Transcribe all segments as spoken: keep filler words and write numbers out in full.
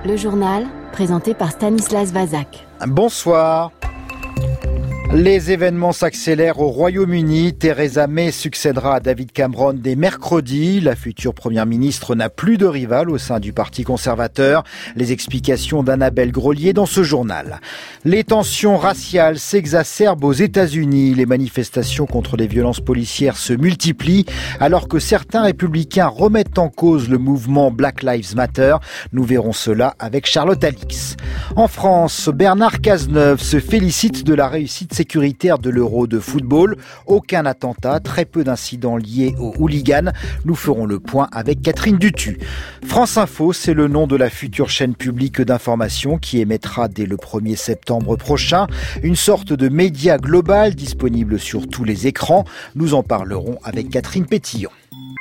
Le journal, présenté par Stanislas Vazak. Bonsoir. Les événements s'accélèrent au Royaume-Uni. Theresa May succédera à David Cameron dès mercredi. La future première ministre n'a plus de rival au sein du Parti conservateur. Les explications d'Annabelle Grolier dans ce journal. Les tensions raciales s'exacerbent aux États-Unis. Les manifestations contre les violences policières se multiplient alors que certains républicains remettent en cause le mouvement Black Lives Matter. Nous verrons cela avec Charlotte Alix. En France, Bernard Cazeneuve se félicite de la réussite sécuritaire de l'Euro de football. Aucun attentat, très peu d'incidents liés aux hooligans. Nous ferons le point avec Catherine Dutu. France Info, c'est le nom de la future chaîne publique d'information qui émettra dès le premier septembre prochain une sorte de média global disponible sur tous les écrans. Nous en parlerons avec Catherine Pétillon.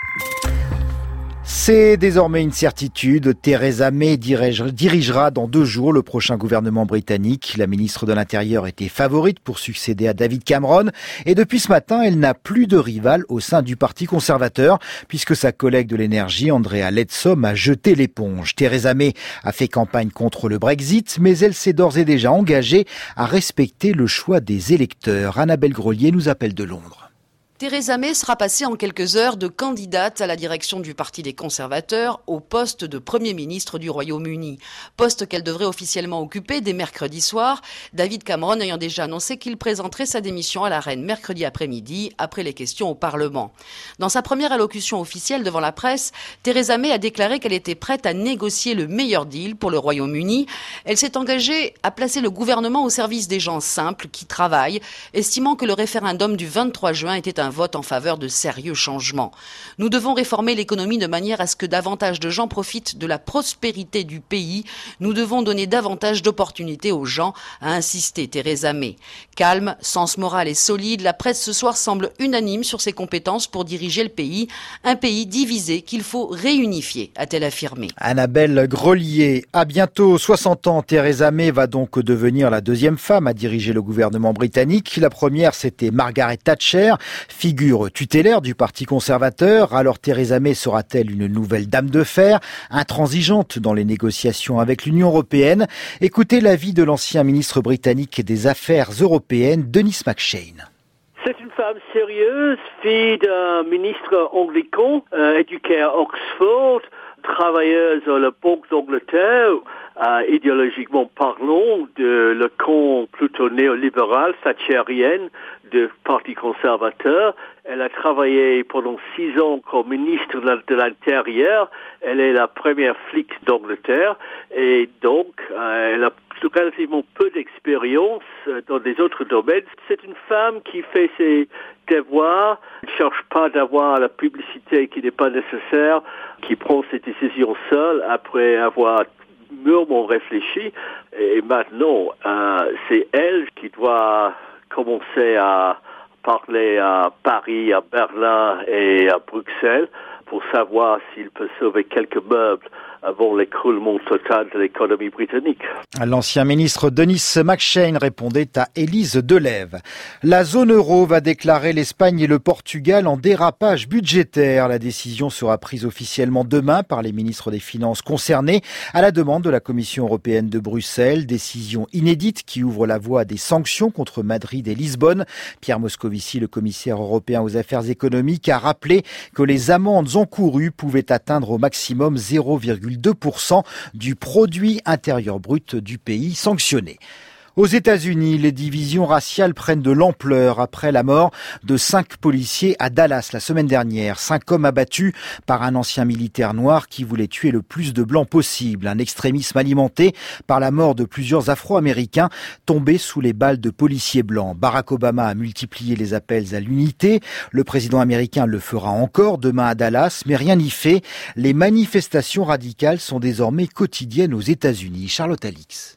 C'est désormais une certitude. Theresa May dirigera dans deux jours le prochain gouvernement britannique. La ministre de l'Intérieur était favorite pour succéder à David Cameron. Et depuis ce matin, elle n'a plus de rival au sein du Parti conservateur, puisque sa collègue de l'énergie, Andrea Leadsom, a jeté l'éponge. Theresa May a fait campagne contre le Brexit, mais elle s'est d'ores et déjà engagée à respecter le choix des électeurs. Annabelle Grolier nous appelle de Londres. Theresa May sera passée en quelques heures de candidate à la direction du Parti des conservateurs au poste de Premier ministre du Royaume-Uni. Poste qu'elle devrait officiellement occuper dès mercredi soir, David Cameron ayant déjà annoncé qu'il présenterait sa démission à la reine mercredi après-midi, après les questions au Parlement. Dans sa première allocution officielle devant la presse, Theresa May a déclaré qu'elle était prête à négocier le meilleur deal pour le Royaume-Uni. Elle s'est engagée à placer le gouvernement au service des gens simples qui travaillent, estimant que le référendum du vingt-trois juin était un vote en faveur de sérieux changements. Nous devons réformer l'économie de manière à ce que davantage de gens profitent de la prospérité du pays. Nous devons donner davantage d'opportunités aux gens, a insisté Theresa May. Calme, sens moral et solide, la presse ce soir semble unanime sur ses compétences pour diriger le pays. Un pays divisé qu'il faut réunifier, a-t-elle affirmé. Annabelle Grolier. À bientôt soixante ans, Theresa May va donc devenir la deuxième femme à diriger le gouvernement britannique. La première, c'était Margaret Thatcher, figure tutélaire du Parti conservateur. Alors Theresa May sera-t-elle une nouvelle dame de fer, intransigeante dans les négociations avec l'Union européenne? Écoutez l'avis de l'ancien ministre britannique des Affaires européennes, Denis McShane. C'est une femme sérieuse, fille d'un ministre anglican, euh, éduquée à Oxford, travailleuse à la Banque d'Angleterre, euh, idéologiquement parlant, de le camp plutôt néolibéral, thatchérienne, du Parti conservateur. Elle a travaillé pendant six ans comme ministre de l'Intérieur. Elle est la première flic d'Angleterre et donc euh, elle a relativement peu d'expérience dans des autres domaines. C'est une femme qui fait ses devoirs, ne cherche pas d'avoir la publicité qui n'est pas nécessaire, qui prend ses décisions seule après avoir mûrement réfléchi. Et maintenant, euh, c'est elle qui doit commencer à parler à Paris, à Berlin et à Bruxelles pour savoir s'il peut sauver quelques meubles avant l'écroulement total de l'économie britannique. L'ancien ministre Denis McShane répondait à Élise Delève. La zone euro va déclarer l'Espagne et le Portugal en dérapage budgétaire. La décision sera prise officiellement demain par les ministres des Finances concernés à la demande de la Commission européenne de Bruxelles. Décision inédite qui ouvre la voie à des sanctions contre Madrid et Lisbonne. Pierre Moscovici, le commissaire européen aux affaires économiques, a rappelé que les amendes encourues pouvaient atteindre au maximum zéro virgule deux pour cent du produit intérieur brut du pays sanctionné. Aux États-Unis, les divisions raciales prennent de l'ampleur après la mort de cinq policiers à Dallas la semaine dernière. Cinq hommes abattus par un ancien militaire noir qui voulait tuer le plus de blancs possible. Un extrémisme alimenté par la mort de plusieurs Afro-Américains tombés sous les balles de policiers blancs. Barack Obama a multiplié les appels à l'unité. Le président américain le fera encore demain à Dallas, mais rien n'y fait. Les manifestations radicales sont désormais quotidiennes aux États-Unis. Charlotte Alix.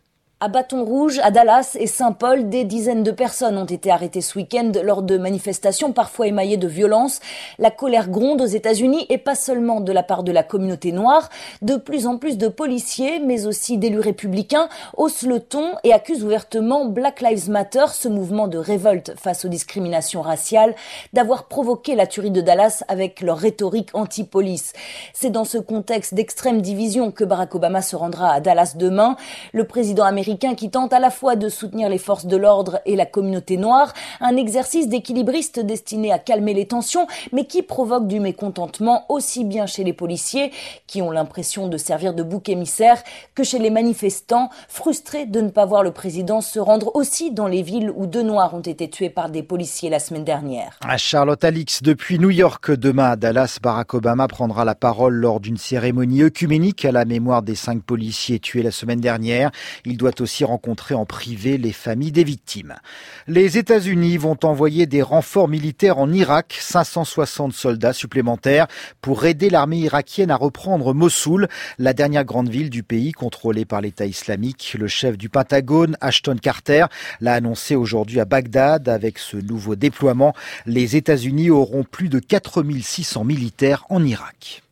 À Bâton Rouge, à Dallas et Saint-Paul, des dizaines de personnes ont été arrêtées ce week-end lors de manifestations parfois émaillées de violence. La colère gronde aux États-Unis et pas seulement de la part de la communauté noire. De plus en plus de policiers, mais aussi d'élus républicains, haussent le ton et accusent ouvertement Black Lives Matter, ce mouvement de révolte face aux discriminations raciales, d'avoir provoqué la tuerie de Dallas avec leur rhétorique anti-police. C'est dans ce contexte d'extrême division que Barack Obama se rendra à Dallas demain. Le président américain qui tente à la fois de soutenir les forces de l'ordre et la communauté noire, un exercice d'équilibriste destiné à calmer les tensions, mais qui provoque du mécontentement aussi bien chez les policiers, qui ont l'impression de servir de bouc émissaire, que chez les manifestants, frustrés de ne pas voir le président se rendre aussi dans les villes où deux Noirs ont été tués par des policiers la semaine dernière. À Charlotte Alix, depuis New York, demain à Dallas, Barack Obama prendra la parole lors d'une cérémonie œcuménique à la mémoire des cinq policiers tués la semaine dernière. Il doit aussi rencontrer en privé les familles des victimes. Les États-Unis vont envoyer des renforts militaires en Irak, cinq cent soixante soldats supplémentaires pour aider l'armée irakienne à reprendre Mossoul, la dernière grande ville du pays contrôlée par l'État islamique. Le chef du Pentagone, Ashton Carter, l'a annoncé aujourd'hui à Bagdad. Avec ce nouveau déploiement, les États-Unis auront plus de quatre mille six cents militaires en Irak.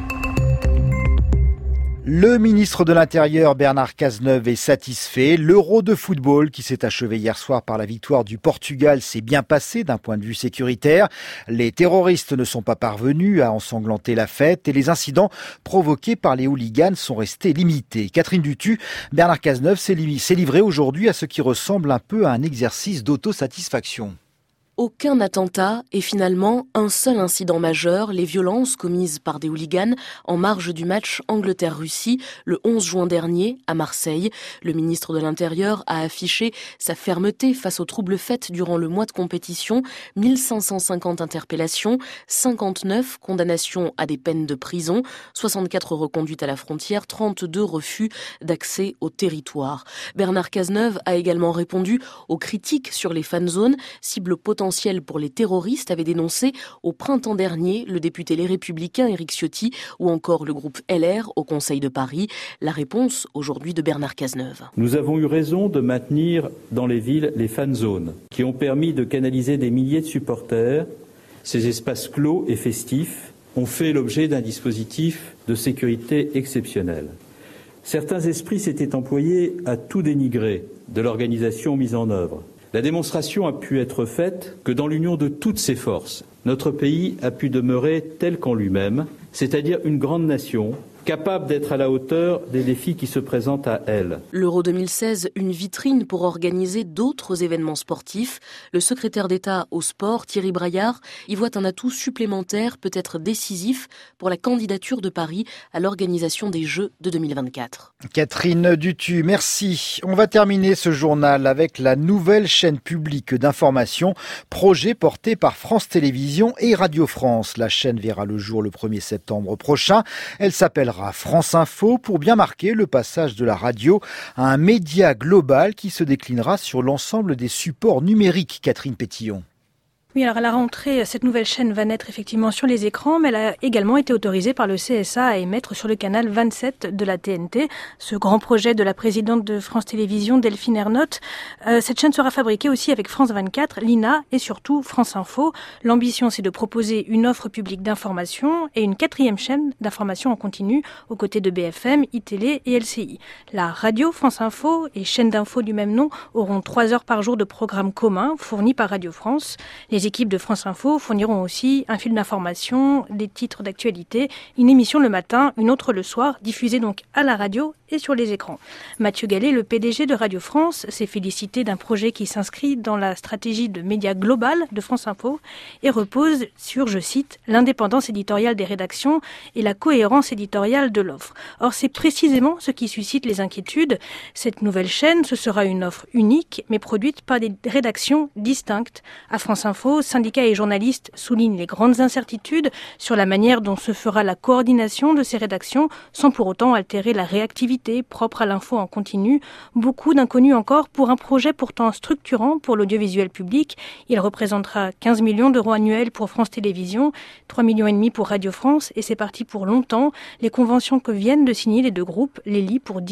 Le ministre de l'Intérieur Bernard Cazeneuve est satisfait. L'Euro de football qui s'est achevé hier soir par la victoire du Portugal s'est bien passé d'un point de vue sécuritaire. Les terroristes ne sont pas parvenus à ensanglanter la fête et les incidents provoqués par les hooligans sont restés limités. Catherine Dutu, Bernard Cazeneuve s'est livré aujourd'hui à ce qui ressemble un peu à un exercice d'autosatisfaction. Aucun attentat et finalement un seul incident majeur, les violences commises par des hooligans en marge du match Angleterre-Russie le onze juin dernier à Marseille. Le ministre de l'Intérieur a affiché sa fermeté face aux troubles faits durant le mois de compétition. mille cinq cent cinquante interpellations, cinquante-neuf condamnations à des peines de prison, soixante-quatre reconduites à la frontière, trente-deux refus d'accès au territoire. Bernard Cazeneuve a également répondu aux critiques sur les fan zones, cible potentielle pour les terroristes, avait dénoncé au printemps dernier le député Les Républicains Éric Ciotti ou encore le groupe L R au Conseil de Paris. La réponse aujourd'hui de Bernard Cazeneuve. Nous avons eu raison de maintenir dans les villes les fan zones qui ont permis de canaliser des milliers de supporters. Ces espaces clos et festifs ont fait l'objet d'un dispositif de sécurité exceptionnel. Certains esprits s'étaient employés à tout dénigrer de l'organisation mise en œuvre. La démonstration a pu être faite que dans l'union de toutes ses forces, notre pays a pu demeurer tel qu'en lui-même, c'est-à-dire une grande nation, capable d'être à la hauteur des défis qui se présentent à elle. L'Euro deux mille seize, une vitrine pour organiser d'autres événements sportifs. Le secrétaire d'État au sport, Thierry Braillard, y voit un atout supplémentaire, peut-être décisif, pour la candidature de Paris à l'organisation des Jeux de deux mille vingt-quatre. Catherine Dutu, merci. On va terminer ce journal avec la nouvelle chaîne publique d'information, projet porté par France Télévisions et Radio France. La chaîne verra le jour le premier septembre prochain. Elle s'appellera France Info pour bien marquer le passage de la radio à un média global qui se déclinera sur l'ensemble des supports numériques. Catherine Pétillon. Oui, alors à la rentrée, cette nouvelle chaîne va naître effectivement sur les écrans, mais elle a également été autorisée par le C S A à émettre sur le canal vingt-sept de la T N T, ce grand projet de la présidente de France Télévisions, Delphine Ernotte. Euh, cette chaîne sera fabriquée aussi avec France vingt-quatre, l'I N A et surtout France Info. L'ambition, c'est de proposer une offre publique d'information et une quatrième chaîne d'information en continu aux côtés de B F M, iTélé et L C I. La radio France Info et chaîne d'info du même nom auront trois heures par jour de programmes communs fournis par Radio France. Les Les équipes de France Info fourniront aussi un fil d'information, des titres d'actualité, une émission le matin, une autre le soir, diffusée donc à la radio et sur les écrans. Mathieu Gallet, le P D G de Radio France, s'est félicité d'un projet qui s'inscrit dans la stratégie de médias globale de France Info et repose sur, je cite, l'indépendance éditoriale des rédactions et la cohérence éditoriale de l'offre. Or, c'est précisément ce qui suscite les inquiétudes. Cette nouvelle chaîne, ce sera une offre unique, mais produite par des rédactions distinctes. À France Info, syndicats et journalistes soulignent les grandes incertitudes sur la manière dont se fera la coordination de ces rédactions sans pour autant altérer la réactivité propre à l'info en continu. Beaucoup d'inconnus encore pour un projet pourtant structurant pour l'audiovisuel public. Il représentera quinze millions d'euros annuels pour France Télévisions, trois millions et demi pour Radio France et c'est parti pour longtemps. Les conventions que viennent de signer les deux groupes les lient pour dix ans.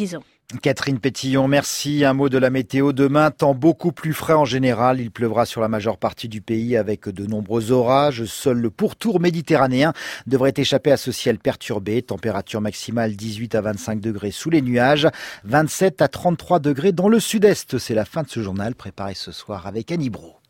Catherine Pétillon, merci. Un mot de la météo. Demain, temps beaucoup plus frais en général. Il pleuvra sur la majeure partie du pays avec de nombreux orages. Seul le pourtour méditerranéen devrait échapper à ce ciel perturbé. Température maximale dix-huit à vingt-cinq degrés sous les nuages, vingt-sept à trente-trois degrés dans le sud-est. C'est la fin de ce journal préparé ce soir avec Annie Brault.